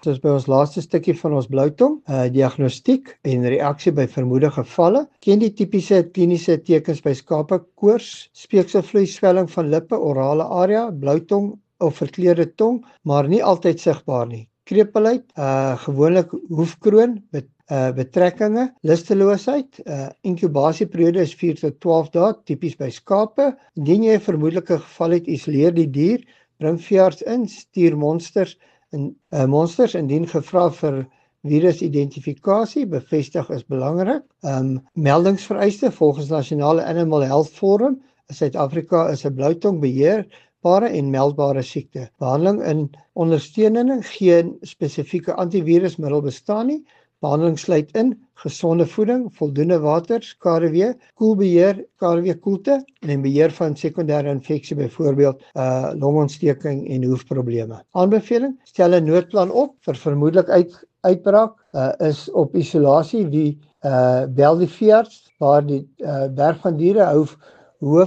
Dis by ons laaste stukkie van ons bloutong, diagnostiek en reaksie by vermoede gevalle. Ken die tipiese kliniese tekens by skape: koors, speekselvloei, swelling van lippe, orale area, bloutong of verkleurde tong, maar nie altyd sigbaar nie. Krepeelheid, gewoonlik hoefkroon, betrekkinge, lusteloosheid. Inkubasieperiode is 4 tot 12 dae, tipies by skape. Indien jy 'n vermoedelike geval het, isoleer die dier, bring veearts in, stuur monsters indien gevra vir virusidentifikasie, bevestig is belangrik. Meldingsvereiste volgens Nasionale Animal Health Forum in Suid-Afrika is 'n bloutong beheerbare en meldbare siekte. Behandeling in ondersteuning, geen spesifieke antivirusmiddel bestaan nie. Behandeling sluit in gesonde voeding, voldoende water, skaduwee, koelbeheer, skaduweekoelte en beheer van sekondêre infeksie, byvoorbeeld longontsteking en hoefprobleme. Aanbeveling: stel 'n noodplan op vir vermoedelik uitbraak, is op isolasie, bel die veearts, waar die berg van diere hoe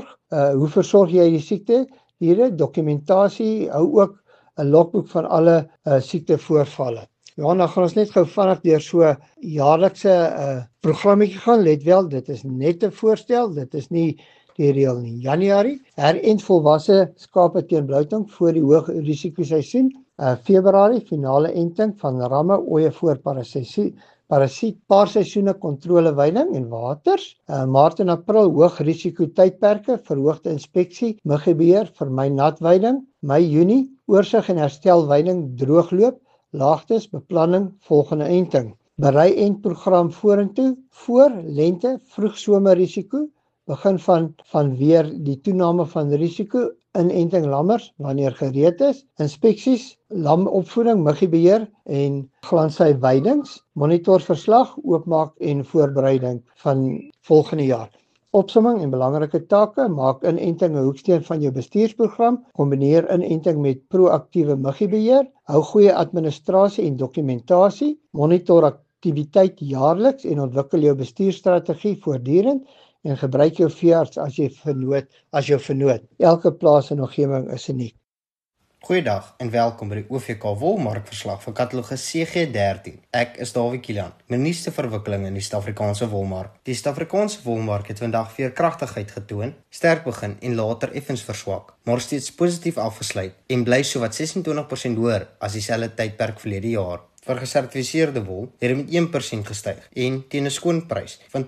versorg jy die siekte diere, dokumentasie, hou ook 'n logboek van alle siektevoorvalle. Ja, nou gaan ons net gou vinnig deur so jaarlikse programmetjie gaan. Let wel, dit is net 'n voorstel, dit is nie die reël nie. Januarie, herent volwasse skape teen bloutong voor die hoë risikoseisoen. Februarie, finale enting van ramme, ooe voor parasiet, paar seisoene kontrole veiling en waters. Maart en April, hoog risiko tydperke, verhoogde inspeksie, muggebeheer, vermy nat veiding. Mei, Junie, oorsig en herstel veiling, droogloop, laagtes, beplanning, volgende enting. Berei entprogram vorentoe, voor lente, vroegsomer risiko, begin van weer die toename van risiko, inenting lammers wanneer gereed is, inspeksies, lamopvoeding, muggebeheer en glansy veidings, monitorverslag, oopmaak en voorbereiding van volgende jaar. Opsomming en belangrike take: maak inenting 'n hoeksteen van jou bestuursprogram, kombineer inenting met proaktiewe muggebeheer, hou goeie administrasie en dokumentasie, monitor aktiwiteit jaarliks en ontwikkel jou bestuurstrategie voortdurend en gebruik jou veearts as jy vernoot. Elke plaas en omgewing is uniek. Goeiedag en welkom by die OVK wolmarkverslag van katalogus CG13. Ek is Dawie Kilian, met nuutste verwikkelinge in die Suid-Afrikaanse wolmark. Die Suid-Afrikaanse wolmark het vandag veerkragtigheid getoon, sterk begin en later effens verswak, maar steeds positief afgesluit en bly sowat 26% hoër as dieselfde tydperk verlede jaar. Vir gesertifiseerde wol het met 1% gestyg en teen 'n skoonprys van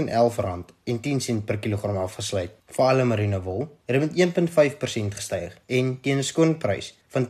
R211.10 per kilogram afgesluit. Vir alle merino wol het met 1.5% gestyg en teen 'n skoonprys van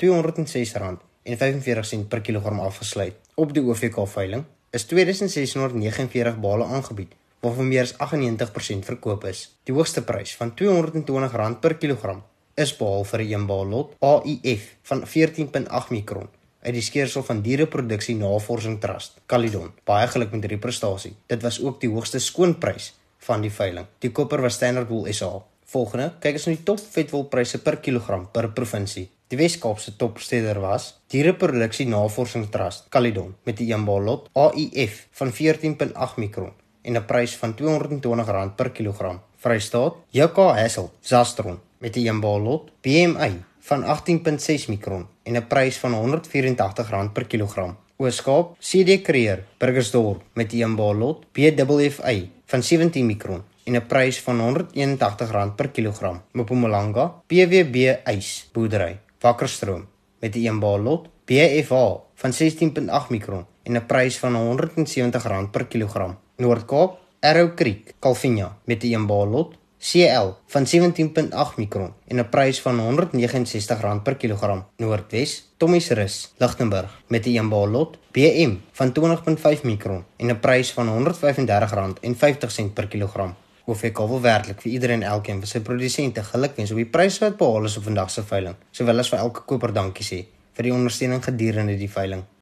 R206.45 per kilogram afgesluit. Op die OVK veiling is 2649 bale aangebied, waarvan meer as 98% verkoop is. Die hoogste prys van R220 per kilogram is behaal vir 'n eenbaal lot AIF van 14.8 mikron. Uit die skeersel van Diereproduksie Navorsing Trust, Calydon. Baie geluk met hierdie prestasie. Dit was ook die hoogste skoonprys van die veiling. Die koper was Standard Wool SA. Volgende, kyk ons na die top vetwolpryse per kilogram per provinsie. Die Wes-Kaapse toppresteerder was Diereproduksie Navorsing Trust, Calydon, met die eenbaal lot AIF van 14.8 mikron en 'n prys van R220 per kilogram. Vrystaat, JK Hassel, Zastron, met die eenbaal lot BMI van 18.6 mikron en 'n prys van R184 per kilogram. Oos-Kaap, CD Creer, Burgersdorp, met die eenbaal lot BWFI van 17 mikron en 'n prys van R181 per kilogram. Mpumalanga, PWB Eis, Boerdery, Wakkerstroom, met die eenbaal lot BFH van 16.8 mikron en 'n prys van R170 per kilogram. Noord-Kaap, Arrow Creek, Calvinia, met die eenbaal lot CL van 17.8 mikron en 'n prys van R169 per kilogram. Noordwes, Tommy's Rus, Lichtenburg, met die eenbaal lot BM van 20.5 mikron en 'n prys van R135.50 per kilogram. OVK wil werklik vir iedereen en elkeen van sy produsente gelukwens op die pryse wat behaal is op vandag se veiling, sowel as vir elke koper dankie sê vir die ondersteuning gedurende die veiling.